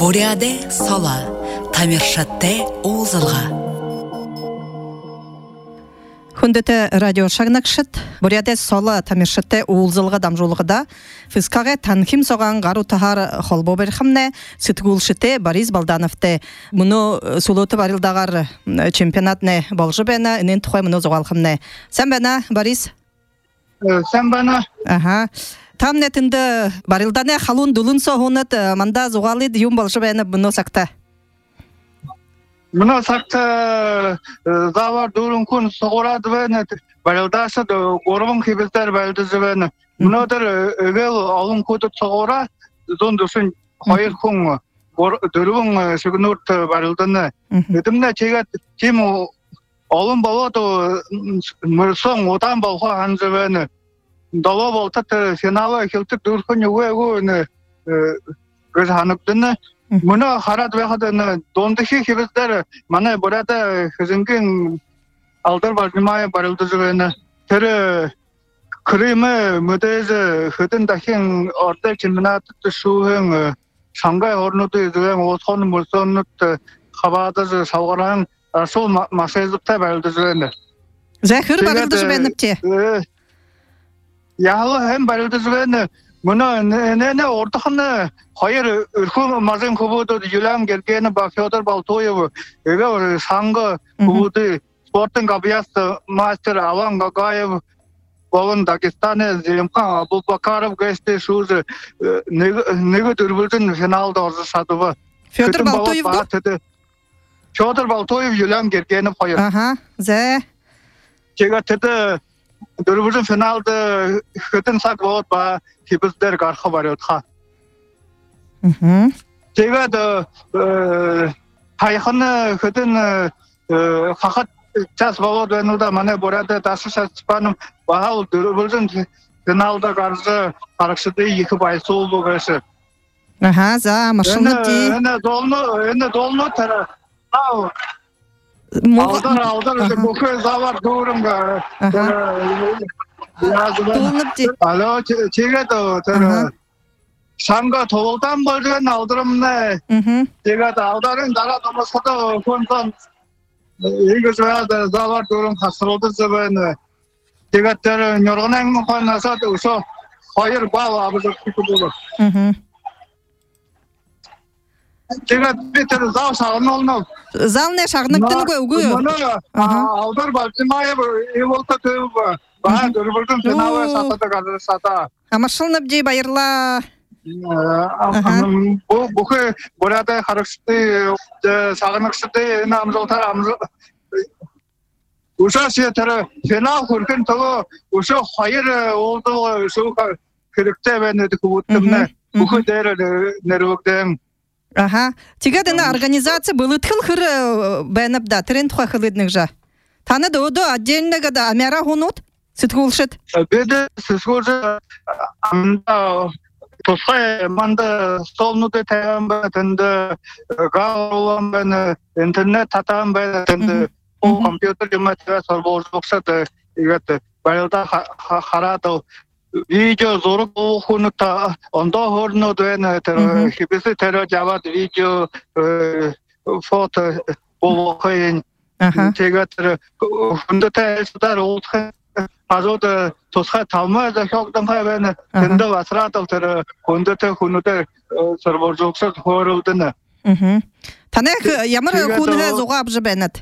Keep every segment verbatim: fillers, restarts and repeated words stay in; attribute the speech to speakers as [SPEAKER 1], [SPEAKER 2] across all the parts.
[SPEAKER 1] Буряде сала, тамиршатте узылға.
[SPEAKER 2] Хүндеті радио шагнакшыт, буряде сала тамиршатте узылға дамжулығыда, фискаға танхим соған ғару тахар холбо берхамне, сытгулшыте Борис Балдановте. Мұны сулуты барылдағар чемпионатне болжы бәна, үнен тұхай мұны зоғалхамне. Сән бәна, Борис?
[SPEAKER 3] Сән бәна.
[SPEAKER 2] Ага. Там нетінді барылдане халун дулын соғынат, манда зоғалы дүйім болжы бәна бұны сақта.
[SPEAKER 3] Мұны сақта завар дұрын күн соғырады бәні, барылдашы ғорғын кебіздер бәлдізі бәні. Мұнадыр өгел алын көді соғыра, зон дүшін қойыр күн дұрын шүгін ұрт барылдыны. Өдімді чегет тем алын балады мұрсын отан балға ханзы бәні. Дала болтат финалы келтік дұрқын өй-өйні көз ханықтыны. Мұны қарат вәқадыны дондықы кебіздер мана бұрады қызынген алдар бармай барылды жүгені. Түрі күрімі мүдезі хүдін дақын орда чемпионаты шуғын Шангай орнуды жүген отқан мұрсонлықты қабады салғаран сол масайзықта барылды жүгені.
[SPEAKER 2] Зәхір барылды жүгеніпте?
[SPEAKER 3] Яғылы әм барылды жүгені. Мұны нәне ортақыны қайыр үркім мазын көбуді юлан келгені ба Федор Балтоевы өгі шаңғы көбуді спорттың қабиясты мастер Алан Гагаев болын Дагестаны Зелимхан Абубакаров гәсті шузы негі дүрбілдің финалды орзы садығы.
[SPEAKER 2] Федор Балтоев бұл?
[SPEAKER 3] Федор Балтоев юлан келгені қайыр.
[SPEAKER 2] Аха, зә?
[SPEAKER 3] Чега теді дүрбілдің финалды хүтін сақ болады ба кебіздер қарқы бар өтқа. Тега да хайханы хүтін қақат час болады өңілді мане бұрады дашы шастыпаным бағал дүрбілдің финалды қаржы қарықшыды екі байсы олды көші.
[SPEAKER 2] Аха, за, машылны ди.
[SPEAKER 3] Әні долны тәрі. Алдар, алдар, бұқы завар дұрынға.
[SPEAKER 2] Долынып ди.
[SPEAKER 3] Ало, чегеді тәрі. Шаңға толдан болған алдырымны. Чегеді алдарын дара домасқыды көнден егі жаяды завар дұрын қасырылды зібені. Чегеді тәрі нөрғын әңгі қойнасады ұшы қайыр бал абызы күті болыр. Чегеді бетері зау шағын олынып.
[SPEAKER 2] Зал не шағыныптың көгі?
[SPEAKER 3] Алдар Балтимаев еволта төбі. Баа дүрбілдің финалы сатады қазір сата.
[SPEAKER 2] Амашылынып дей байырла.
[SPEAKER 3] Бұқы бұрады қарықшыды, сағынықшыды, намжылтар амжыл. Ұша сетері финал көркен тұғы, ұша қайыр олды ұшы керекте бәнеді көбіттімні. Бұқы дәрі нәрвіктен.
[SPEAKER 2] Аха. Тегедіні организация бұл үтқыл қыры бәніп да, тренд қойқылыдның жа. Таныды оды отдельнігі да амяра ғынуд? Сытгулшыт?
[SPEAKER 3] Беді сытгулшыт амында Тосқай манда столнуды тәйін бәні, тінді ғал олан бәні, интернет татан бәні, тінді ол компьютер жемәтіге сорбол жоқсады. Бәлді қарады. Видео зорық оқуныта, онда ғорнуды бәні, хибісі тәрі жавады видео, фото бол оқайын. Тегетері, хүнді тәйісідар олдықы. Азоды тосқа талмайды шоқтың қайбәні, тінді васыратыл түрі, хүнді хүнді сұрбор жоқсыз қорылдыны.
[SPEAKER 2] Танек, ямыр құнығы зоға абжы бәнет?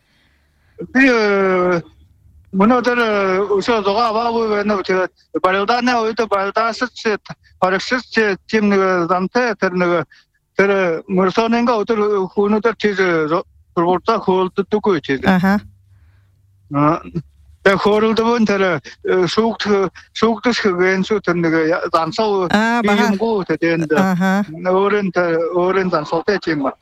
[SPEAKER 3] Мұнадыр ұшы зоға абабы бәнет, барылданы өйді барылдасыз, парықсыз темнігі замты түрнігі, түрі мұрсоныңға өтір құнығыр чезі сұрборта қорылды түкі чезі. Қорылды бұн түрі шуқты шықығын су түрнігі зансау бейім ғу тәденді. Орын зансау тәтен ба.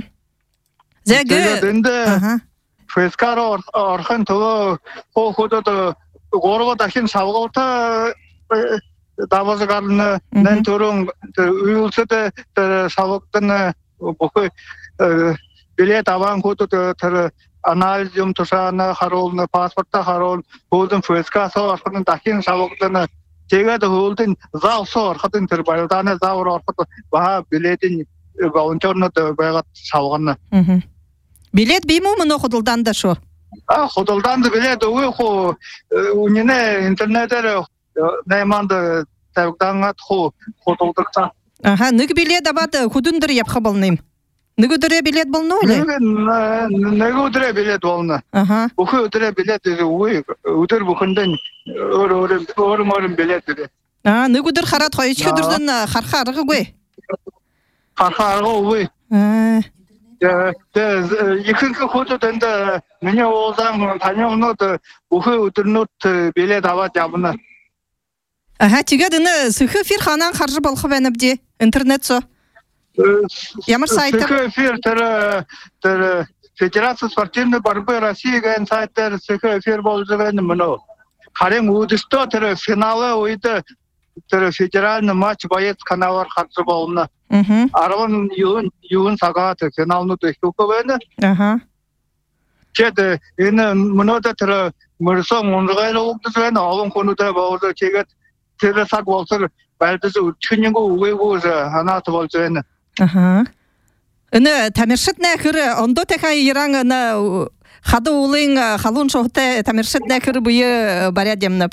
[SPEAKER 3] Зәгі? Фескар орқын тұғы қоқыды ғорғы дақын сауғалта дабазы қарыны нән түрін үйілсіді сауықтыны бұқы билет аван көті түрі анализм тушаны харолны паспортта харол болдун феска сорхын дахин савоктаны тегеді болдун зал сорхын төр байлданы завр орхын ба билетин волонтернод байгаад савгана.
[SPEAKER 2] Билет биму мөн худалдан да шүү.
[SPEAKER 3] А худалдан да билет өө хоо үнэнэ интернетээр найманд тавгдангаад хоо худалдагта.
[SPEAKER 2] Аха, нэг билет аваад хүдүндэр явах болним. Нэг өдрөө билет болно уу?
[SPEAKER 3] Нэг өдрөө билет болно.
[SPEAKER 2] Аха.
[SPEAKER 3] Бүх өдрөө билет өө өдөр бүхэндээ өөр өөр өөр өөр билет дээ.
[SPEAKER 2] Аа, нэг өдөр хараад хоёр өдрдөн харах аргагүй.
[SPEAKER 3] Харах аргагүй.
[SPEAKER 2] Аа.
[SPEAKER 3] Тэ ихэнх хүүхдүүд миний уулзсан таньнууд бүх өдрнүүд билет аваад явна.
[SPEAKER 2] Аха, тэгээд энэ сөхө эфир ханаа харж болох байна бди. Интернет со. Ямар сайт?
[SPEAKER 3] Сөхө эфир тэр тэр Федерация спортивной борьбы России гэн сайтаар сөхө эфир болж байгаа юм нөө. Харин үдстөө тэр финалын үед тэр федеральный матч боец каналаар харж болно.
[SPEAKER 2] Мм.
[SPEAKER 3] арван юун юун цагаат финалнууд ихтэй байна.
[SPEAKER 2] Аха.
[SPEAKER 3] Тэгэд энэ мөнөд тэр мөрсөн унгайл угдс байна. Олон хүнүүдээ боолоо чигээд тэр цаг болсоор байлдаж өчгөнийгөө үгээгүй ханаат болж байна.
[SPEAKER 2] Аха. Энэ тамиршид нөхөр ондотойхоо Иран на хадуулын халуун шохтой тамиршид нөхөр буюу бариад юмнап.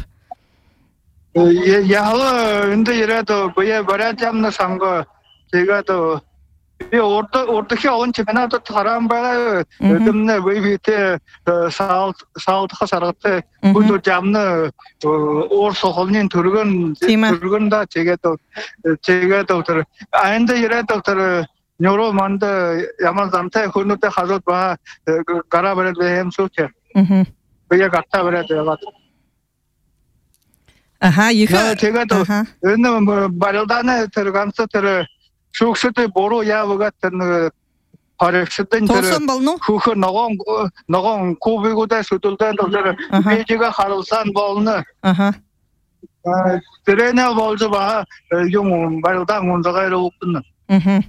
[SPEAKER 3] Яа энэ ирээд буюу бариад юмна санга тэгээд би урд урдхи он чемпионатад харан байгаа дэмнэ вивитэ саут саутхас аргатай бүдүү jamны уур сохолны төргөн төргөн да тэгээд тэгээд тэр айнд ирээд тэр нёро манд ямар замтай хүнүүдэд хазууд ба гараа бараад бэм сууч. Мм. Би яг гатаа бараад яваад.
[SPEAKER 2] Аха, их
[SPEAKER 3] тэгээд энэ барилдааны тэр ганц тэр шүүгсэд буруу яавгаад тэр харагшдан тэр хөөхөр ногоон ногоон кубигуудаас хөдөлдөн тэр бижига харуулсан болно.
[SPEAKER 2] Аха.
[SPEAKER 3] Тэрэнэ болж ба юм барилдаан унзагаар өгнө.
[SPEAKER 2] Мм.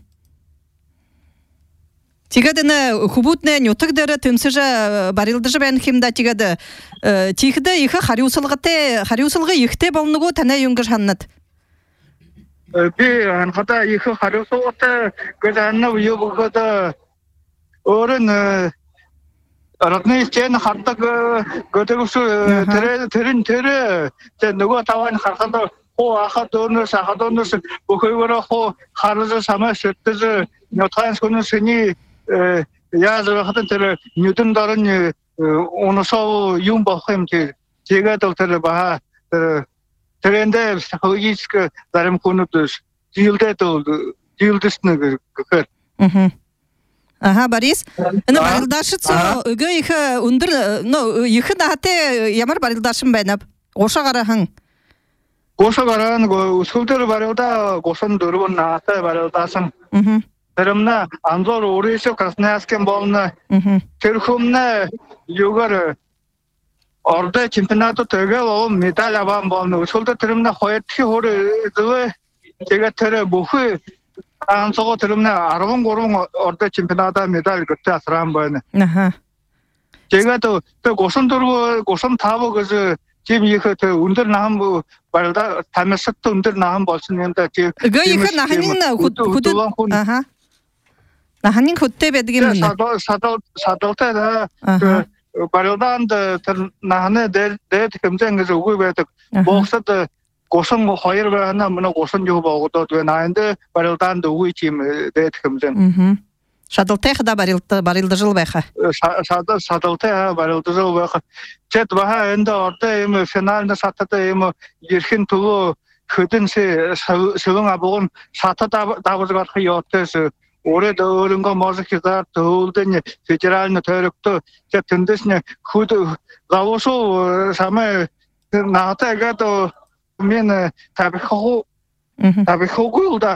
[SPEAKER 2] Тэгээд энэ хүбүүднэ нютаг дээр тэмсэж барилдаж байна хэмдэ тэгээд тийхдэ их хариуцлагатай хариуцлага ихтэй болногоо танай юнгэр ханнад.
[SPEAKER 3] Би хата их хариуцлагатай гэдэг юу боход өөрөн родны стен хатдаг гэдэг ус тэр тэрэн тэр нөгөө таван харахад хоо ахад өнөөс ахад өнөөс бүхэйгөрө хоо харж самаш өтөж нотхайн сүнсний яаж хатан тэр ньютон дорн унасоо юм болох юм тэгээд тэр ба тэрэндээ хөөжиск зарим хүнүүд дийлдээд дийлдэс нэг гэхээр.
[SPEAKER 2] Мм. Аха, Борис. Энэ барилдашц өгөө их өндөр нөө их наатай ямар барилдашин байна? Гошагарахан.
[SPEAKER 3] Гошагараа нөгөө өсгөлдөр барилда госон дөрвөн наатай барилдасан.
[SPEAKER 2] Мм.
[SPEAKER 3] Тэрэмнэ анзор өөрөөсөө Красноярскийн болно. Тэр хүмүүнэ юугаар ордо чемпионатад тэгэл медаль аван болно. Өсгөлдөр тэрэмнэ хоёр дахь хөр зөв тэгээд тэр бүхий анцгоо тэрэмнэ арван гурван ордо чемпионатад медаль götтэй асран байна.
[SPEAKER 2] Аха.
[SPEAKER 3] Тэгээд тэр госон дөрвө госон тавг гэж тийм их тэр өндөр нам барилда тамирчид өндөр нам болсон юм да.
[SPEAKER 2] Гээ их нахнын хөдөө. Аха. Нахнын хөдөө байдаг юм байна.
[SPEAKER 3] Садал садалтай барилдаанд тэр нахны дээд хэмжээн гэж үгүй байдаг. Боксод госон хоёр байна мөн госон юу боогдод байна. Энд барилдаанд үгүй юм дээд хэмжээн.
[SPEAKER 2] Мм. Шадалтай да барилда барилдажил байха.
[SPEAKER 3] Шадал шадалтай барилдажил байха. Тэд баха энд ордо юм финалны сатад юм ерхэн төвөө хөдөн сөвөн абуун сатад дагуулж гарах ёотээс Оред өөрөнгөө мозгизаар төлөвлөдөн федеральны тойрогтой тэндээс нь хөд гавшуу самай наатагаад мен табихоо табихоо да.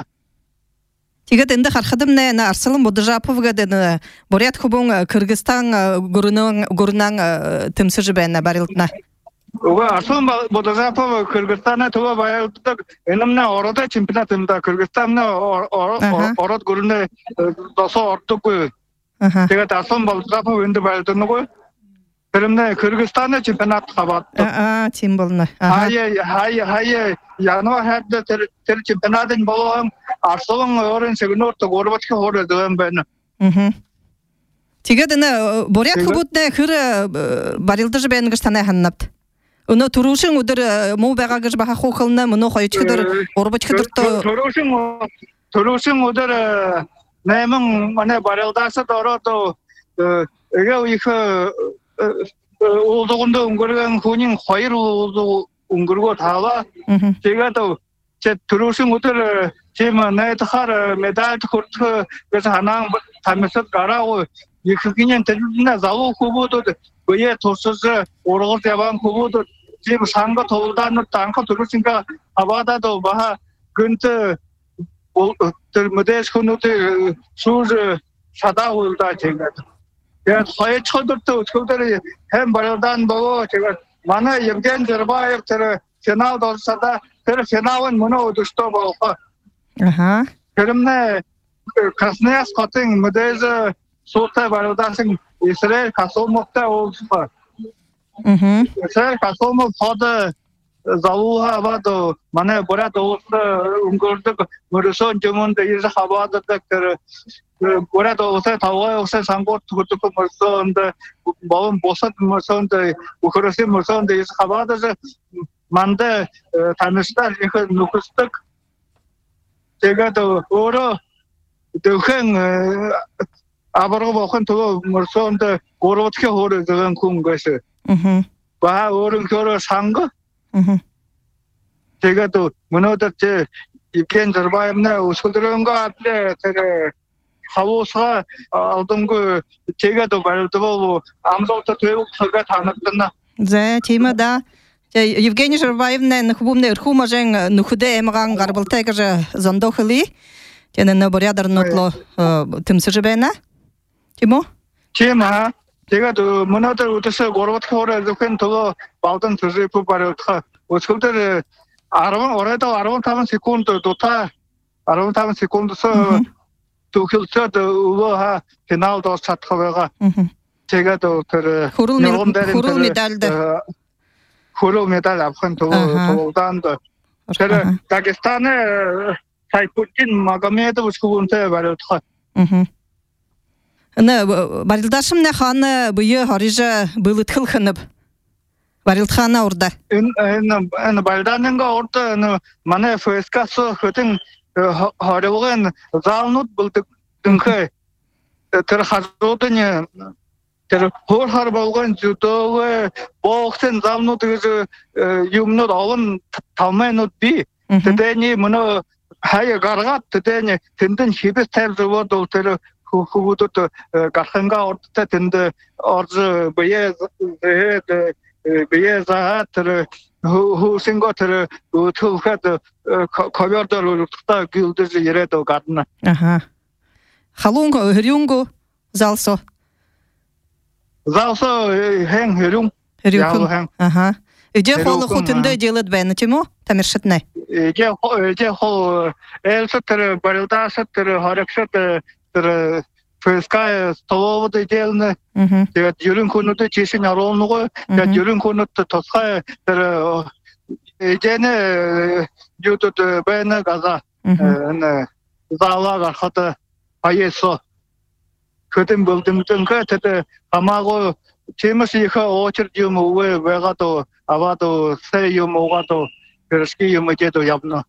[SPEAKER 2] Тэгээд энд харахад нэ Арслан Будажапов гэдэг Бурят хубун Кыргызстан гүрнэн гүрнэн тэмсэж байна барилдна.
[SPEAKER 3] Ова Арслан Будажапов Кыргызстана това баялдаг энэмнэ ороод чемпионат юмда Кыргызстанны ороод гүрнэ досоо ордоггүй. Тэгээд Арслан Будажапов энд баялдаг нөгөө Кырымда Кыргызстанда чемпионат кабатты.
[SPEAKER 2] А, тим болны.
[SPEAKER 3] Хай хай хай январ хадда тер чемпионатын болгон Арслан орын сегнорто горбачка хордон бен.
[SPEAKER 2] Мгм. Тигедене борят хубутне хыр барилдыж бенгштане ханнапт. Уну турушин удыр му багагыж баха хохылны муну койчудыр горбачкадыр то.
[SPEAKER 3] Турушин турушин удыр немин мана барилдасы дорото эге их 올도군도 웅거는 군인 과일로 웅거고 다와 제가도 제 들어오신 것들 제가 나이트 하러 메달 코트 그래서 하나 담에서 가라고 이 그냥 되는 자고 후보도 그에 도서서 오르고 대방 후보도 지금 상가 도다는 땅가 들으신가 아바다도 바 근처 들 무대 손으로 수즈 사다 올다 제가 야, 거의 초들도 초들이 햄 버려단 보고 제가 만화 영전 들어봐요. 저 전화도 사다. 저 전화원 문어 도스도 보고.
[SPEAKER 2] 아하.
[SPEAKER 3] 그럼네 크라스네스 같은 무대에서 소타 버려다신 이스라엘 가서 먹다 오고.
[SPEAKER 2] 음.
[SPEAKER 3] 이스라엘 가서 먹다 자우하 봐도 만에 버려도 웅거도 머리서 점은데 이제 하바도 그 뭐라도 옷에 더워요. 옷에 상고 그것도 멀었는데 마음 보섯 멀었는데 그것이 멀었는데 이제 하바다서 만데 다니스다 이거 누구스득 제가 또 오로 더큰 아버고 먹은 또 멀었는데 오로 어떻게 오로 저건 군 것이 음. 봐 오른 거로 상거 음. 제가 또 문어도 제 입견 들어봐야네 우스들은 거 앞에 제가 하우스가 어떤 그 제가 더 말도 보고 아무것도 되고 그가 다 났잖아.
[SPEAKER 2] 네, 팀마다 제 евгений Журбаев는 хубумне рхумажен нухуде эмган гарбалтайгы зондохли. Тенен борядар нотло тымсыжбена. Тимо?
[SPEAKER 3] Тема. 제가 또 문화들 우드서 고르트 코르도 펜토 바우던 드르프 바르트. 오스들을 아르만 오래도 아르만 타면 세컨드 도타 아르만 타면 세컨드서 도쿄도 우와 페널도 차트가 제가 또 그
[SPEAKER 2] 후루 메달드
[SPEAKER 3] 후루 메달 앞선 도 도단도 제가 다게스탄에 사이푸틴 마가메도 스쿠운테 바르트.
[SPEAKER 2] 네 바릴дашымне ханы бые харижа былыткыл хынып барилтхана орда
[SPEAKER 3] эн эн балданнга орда мане фэскасо хөтен харылган залнут булдык дынхы тэр хазуудын тэр хор хар болгон зүтөөгө боохтен залнут гэж юмнууд овон тавманууд би тэдэний мөнө хаяа гаргаад тэдэний тэндэн хибэс тавьжвод бол тэр 후보도 가상가 어때 된데 어즈 бие 에 비에자들 후생거들 우투가도 커버더로 다 길드지 이래도 갔나
[SPEAKER 2] 아하 할롱고 흐룡고 잘서
[SPEAKER 3] 잘서 행 흐룡
[SPEAKER 2] 흐룡 아하 이제 홀로 호튼데 делать бенчимо тамиршитне
[SPEAKER 3] 이제 이제 홀 엘서터 발다서터 하락서터 그 프레스카에 스토브도 делно 제가 이런 코너도 제시 나오는 거 제가 이런 코너도 tos가 그 이제는 유튜브 배너 가자 네 자와가 하다 아예서 그든 볼든 그 그때 아마고 제무시 그 오처지 뭐왜 왜가도 아바도 세요 뭐가도 그렇게 요모제도 yap나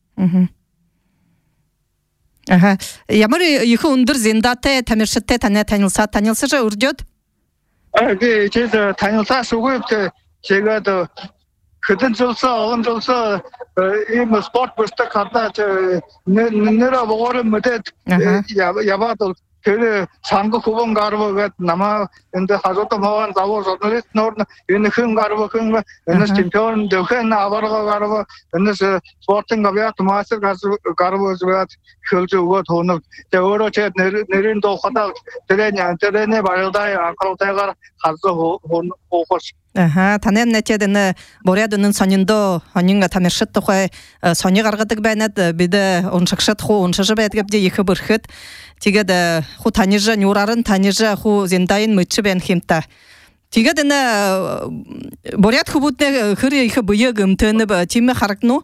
[SPEAKER 3] Ага. Ямар их ундөр зиндате тамиршитте тане танилса танилса же урдёт? А, 그 제가 танилса 수고했대. 제가도 그든 줄서 어른 줄서 이 스포츠 버스터 갔다 저 내가 먹어는 못해. 야바도 그 상고 후본 가르고 남아 근데 하저도 뭐한 자고 저들이 노는 이는 큰 가르고 큰 거. 근데 챔피언 되게 나버가 가르고 근데 스포츠인 거야. 마스터 가서 가르고 저 컬주고 돈을 저로 제 내린도 하다 되냐 되네 말다에 아까로다가 가서 혼 오고스
[SPEAKER 2] 아하 танен нәтедене борядының сонинда анинга тамиршит тохай сони гаргадык бәнәт биде оншакшат ху оншажы бәтгәбде ике бирхет тигәдә ху танижа нюрарын танижа ху зендайын мычы бән химта Тигадына борят хубутне хыры их быегым тыны ба тиме харакну.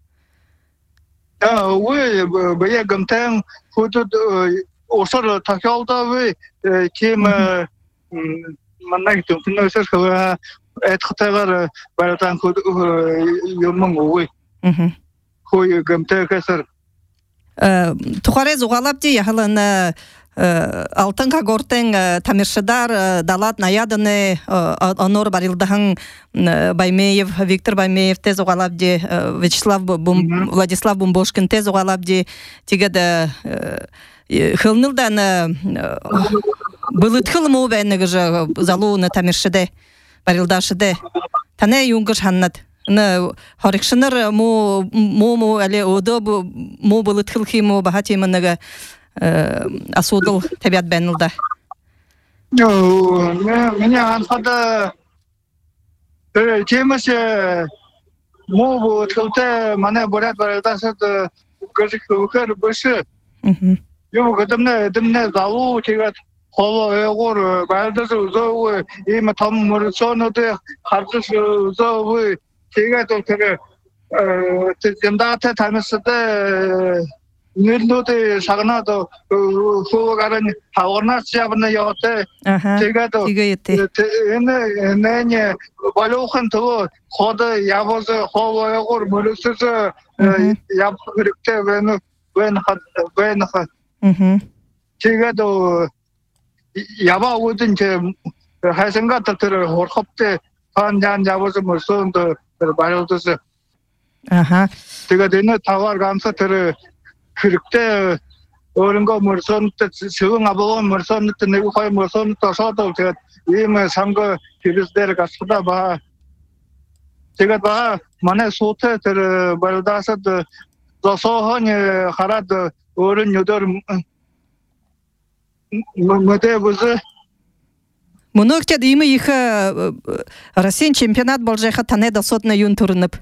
[SPEAKER 3] Да, вы быегым тен худут осор такалда вы тим маннак тунсыз ха этхтагар баратан худ юммун вы. Мм. Хой гымте кесер.
[SPEAKER 2] Э тухаре зугалапти яхалана алтын когортен тамиршидар далат наядыны онор барилдахан Баймеев Виктор Баймеев тез угалапди Вячеслав Владислав Бумбошкин тез угалапди тигеде хылнылдан былытхыл му бенеге залуны тамиршиде барилдашиде тане юнгыш ханнат на хорикшнер му му му але одо му былытхыл химу бахатимынага асудыл табиат бенилда.
[SPEAKER 3] Ну, меня анхада темасы мову тылте мане борят барадасыд гыжык укер бышы. Мм. Ю гадымны дымны залу тегат холо эгор бардасы зовы им там мурсоноды хартыс зовы тегат тегат э тендата тамысыды нэлнүүдэ шагнаад суугаарн хаварнаас явна яваад тэгээд энэ нэ балуухан тоо ход явоос ховоогоор мөрөсөс яв хэрэгтэй байна байна байна тэгээд яваа үдэн хайсангаа тэр хорхоптэй хан жан явоос мөрсөнд балуудас аха тэгээд энэ тавар ганца тэр хэрэгтэй өөрөнгөө мөрсөнд зөвөн абогон мөрсөнд нэг хоёр мөрсөнд тосоод тэгээд ийм санг хэрэгсдэр гасхада ба тэгээд ба манай суутай тэр балдасад зосохон хараад өөрөн өдөр мөдөбөз Мөнөкчэд ийм их Россиан чемпионат болжайха тане досод на юн турнып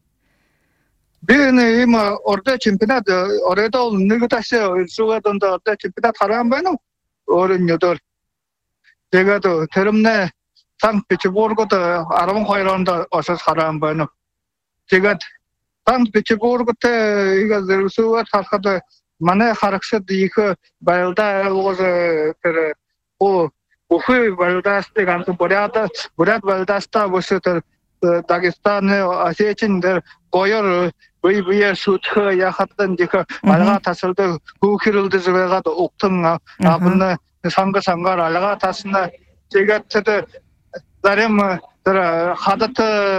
[SPEAKER 3] Бэне им ордэ чемпионат ордо нэг ташээ сугадонд ордэ чемпионат харан байна уу? Өөрөн өдөр. Тэгээд тэрмнэ Санкт-Петербургод арван хоёр онд осос харан байна. Тэгээд Санкт-Петербургт ಈಗ сугад харахад манай харагшд их байлда ууз тэр о өхөө байлдаастай ганц боряд боряд байлдаастай босоо Дагестан Осетин дээр гоёр бие бие шүтхэ яхатан дэх алга тасалд хүүхрэлдэс байгаад угтан абна санга сангаар алга тасна тэгээд зарим тэр хадат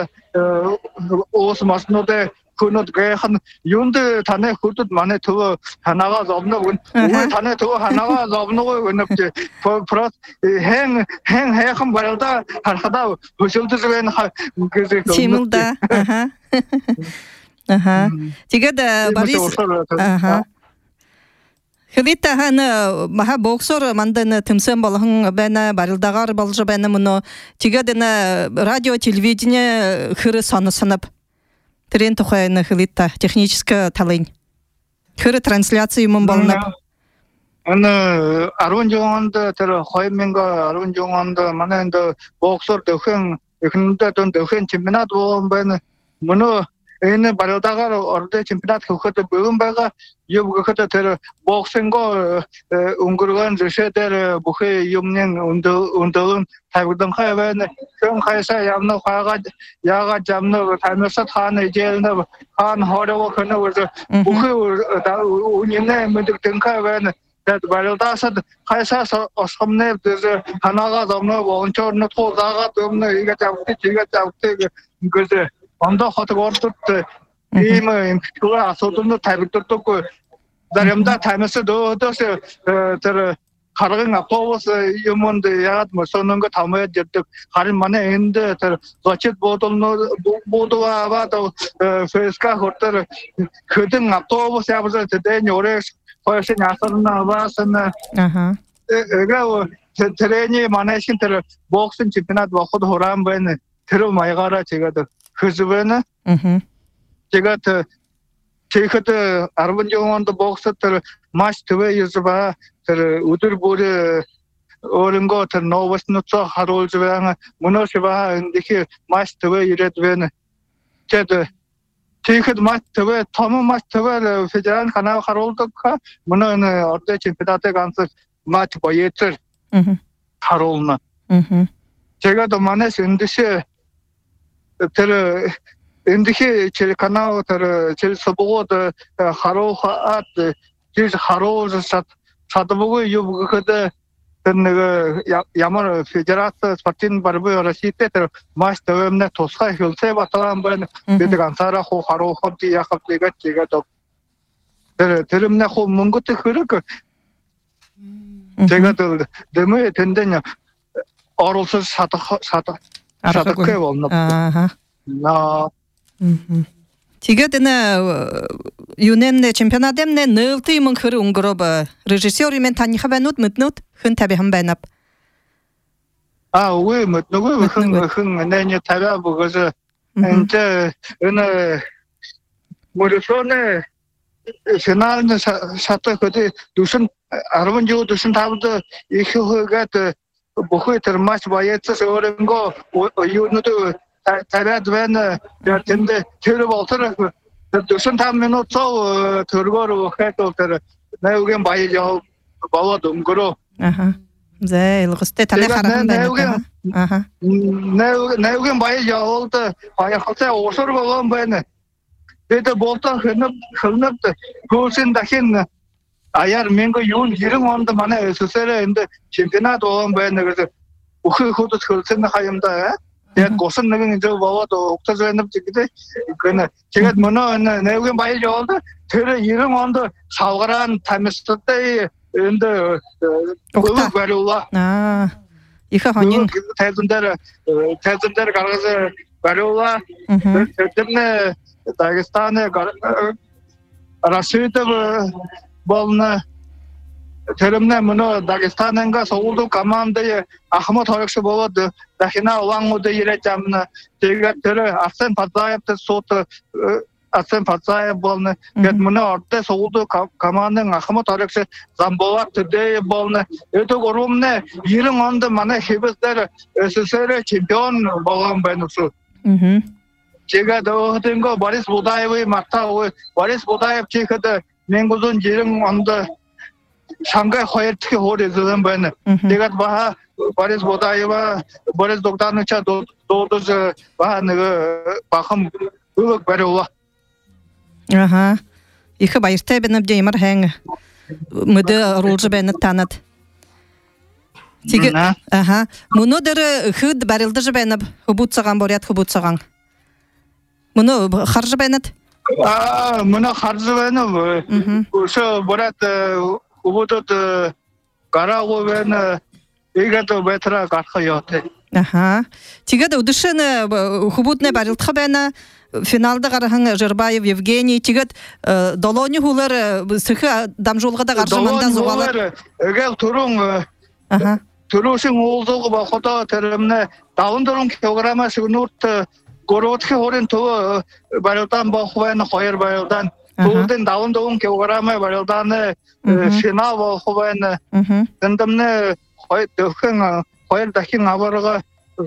[SPEAKER 3] уус маснууд хүнөд гайхан юунд таны хүрдэд манай төв ханаага зовно гэн үгүй таны төв ханаага зовно гэнэ просто хэн хэн хайхан баралда харахада хөшөлдөс байна гэж
[SPEAKER 2] чимэлда аха аха тэгээд барис аха Хвита хана маха боксер мандана тымсэн болгон бана барылдагар болжо бана муно тэгээд на радио телевидение хыры саны санап Трен тухайна хвита техническая талын хыры трансляция мөн болнап
[SPEAKER 3] аны арван жонд тэр хоёр мянга арван жонд манайд боксер дөхөн эхнэдэ дөнд дөхөн чемпионат болон байна мөнө энэ барилдагаар ордэ чемпионат хөхөд бүгэн байгаа юг гөхөд тэр боксинго өнгөргөн зэшэдэр бүхэ юмнын өндөө тавигдан хайвэн хэн хайса явна хаагаад яагаад jamна танасад хаана ижэлнэ хаан хороо хөнө бүхэ үнэнэ мэддэн хайвэн тэд барилдасад хайса осхомнэ дэс ханаага зомно вончорно тоогаага дөмнө игэ тавт игэ тавт гэж ондоо хотог ордод ийм юм туга асуудал тавигддаг заримдаа тамаас дөөдөөс тэр харган автобус юмонд яагаад мосононго тамаад явдаг харин манай энд тэр зочид бодолно бодоваа фэска хотер хөдөн автобус явж тэдэн ореш хоёрын асарна васна аха эгаа тэрэний манай шин тэр боксинг чемпионат боход хоран байна тэр маягаараа чигээд хөзвэна аха тэгээд тэгэхэд арван жонд боксод тэр маш төвөө юзба тэр өдөр бүр орынго тэр новостнуцо харуулж байгаа мөнөөс ба эндихи маш төвөө ирээд байна. Тэгэд тэгэхэд маш төвөө том маш төвөө федерал канал харуулдаг мөнөө энэ ордын чемпионатыг ганц матч боёцор харуулна. Тэгээд манайс эндişe тэр эндişe канал тэр через собогод харуулхаад тэр харуулж чадваргүй юу гэхэд тэр нэг ямар федераци спортын барбой Россиятэ тэр маш төвөмнө тусгай хөлсэй баталсан байна. Бид ганцаараа хуу харуулхад яхав тэгээд тэгээд тэр тэрмнэ хуу мөнгөт хэрэг тэгээд дэмэ тэндэн оролцож шатах шатах шатахгүй болно.
[SPEAKER 2] Аха.
[SPEAKER 3] На.
[SPEAKER 2] Тэгээд энэ юунэн чемпионатэмнэ нэлти мөн хэр өнгөрөв режиссер юм таних байнууд мэднүүд хэн тавихан байна.
[SPEAKER 3] А үгүй мэднгүй хэн хэн нэ тавиа бөгөөс энэ энэ мөрөсөне финалны шатах гэдэг дүшин арван жоо дүшин тавд их хөгээд бүхий тэр матч баяцс өөрөнгөө юунууд тавиад байна. Тэгээд тэр болтор дүшин тавд минут цоо төргөр хөгээд тэр нэвген баяж яв болоод өнгөрөө.
[SPEAKER 2] Аха. За илгэстэй танай харах байна. Аха.
[SPEAKER 3] Нэв нэвген баяж явуулд баяхтай уусар болон байна. Тэгээд болтоо хэнэв хэнэв гүйсэн дахин аяар мэнго юун хэрэм онд манай эсэсээр энд чемпионат болон байна гэдэг өхөө хөдөд хөлсөн хаямдаа тэгээд госон нэгэн зөв бовоод угтаж байна гэдэг. Тэгээд мөнөө нэвген баяж явуулд тэр хэрэм онд савгараан тамисттай энд өгөх бариула.
[SPEAKER 2] Аа. Ихэ хонин
[SPEAKER 3] тайлбар дээр тайлбар дээр гаргаж бариула. Тэгээд Дагестаны Рашидов болна тэрэмнэ мөнөө Дагестанынга соолду командой Ахмад хорогш болоод дахина улаангууд ирээд амна тэгээд тэр Арсен Пазаевд суут Арсен Пазаев болна гэд мөнөө ордын соолду командын Ахмад хорогш замболат дэ болна эдэг урумнэ нэрэн онд манай хэвээр СССР чемпион болон байна уу.
[SPEAKER 2] Мм.
[SPEAKER 3] 제가 어떤거 보리스 보다이의 마타오 보리스 보다이 체크도 맹고존 지름 언더 상가이 호에트 호레즈는 번 제가 봐 보리스 보다이와 보리스 독단은 차 도도즈 봐 그 바함 그거 버려와.
[SPEAKER 2] Аха. Ихэ баяртай байна бэ ямар хэн мэд рулж байна танад. Тэгээ аха. Мөнөдөр хөд барилдаж байна хөбүцган борят хөбүцган. Мөнө харж байнад?
[SPEAKER 3] А мөнө харж байна. Өсө борат хөбөдөд гараагүй байна. Эгээд бэтра гарах ёотэй.
[SPEAKER 2] Аха. Тэгээд өдөшөн хөбөднө барилдах байна. Финалда гарахан Жирбаев Евгений тэгээд долооны хулар сэхэ дамжуулгада гарчманда зугаалар.
[SPEAKER 3] Эгээл түрүүн
[SPEAKER 2] аха.
[SPEAKER 3] Түрүүшин уулзууг бохото тэрэмнэ даван дөрвөн килограммаас өнөрт 고로트게 호른 또 바로단 보호는 호열 바로단 고든 다운 도운 교가라마 바로단에 시나고 호는 근덤네 호이 더큰 호열 다힌 아버가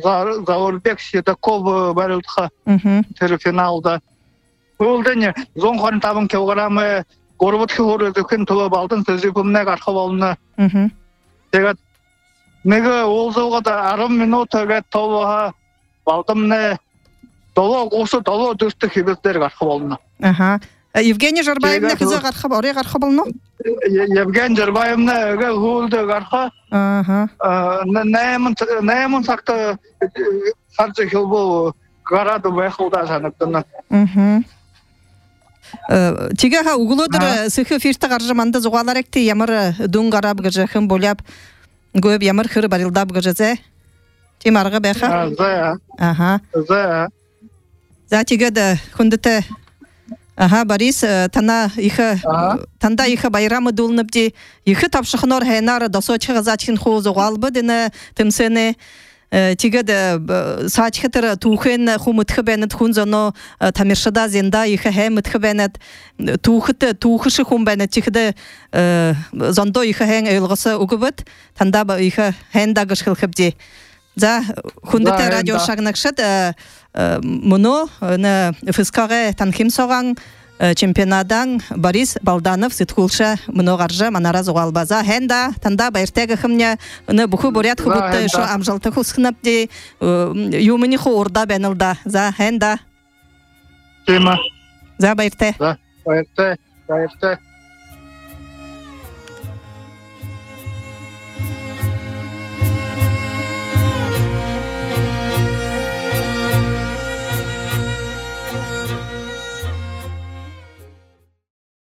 [SPEAKER 3] 자월백시다 코브 바로타 ter finalda 고든 zonхорн таван 교가라마 고로트게 호르 큰 또 балдан сөзүмнэ гарах болно. Тэгээд нэг уулзуугаад арван минутагаа товоо балдамнэ долоо гусо долоо дөстө хэвээр гарах болно.
[SPEAKER 2] Аха. Евгений Жирбаевны хизээ гарах орой гарах болно?
[SPEAKER 3] Евгений Жирбаевны хуулд гарах.
[SPEAKER 2] Аха.
[SPEAKER 3] Найман найман цагт харж хэлбөө гараад байх удаа санагдана.
[SPEAKER 2] Аха. Тэгээ ха углуудэр сэхэ фиртэ гарж манда зугааларэг ти ямар дүн гараб гэж хэн боляб гөв ямар хэр барилдаб гэж зэ. Тим арга байха.
[SPEAKER 3] За.
[SPEAKER 2] Аха.
[SPEAKER 3] За.
[SPEAKER 2] За тэгээд хүндэт аха Борис тана их танда их байрамы дулныбди их тавшихнор хайнар досоочга зачин хуу зугаалбы дэнэ тэмсэне тигед сачхтер тухен хумытхы бенет хунзоно тамиршада зенда ихе хемытхы бенет тухыты тухышы хум бенет тигде зондо ихе хен элгысы угубет танда ба ихе хенда гышхылхыбди за хундыта радио шагнакшат муно на фискаре танхим соган чемпионадан Борис Балданов сытхулша муно гаржа манара зугалбаза хенда танда байртеге хымня на буху бурят хубутты шо амжалты хускнапди юмини ху урда бенилда за хенда
[SPEAKER 3] тема
[SPEAKER 2] за байрте
[SPEAKER 3] за байрте байрте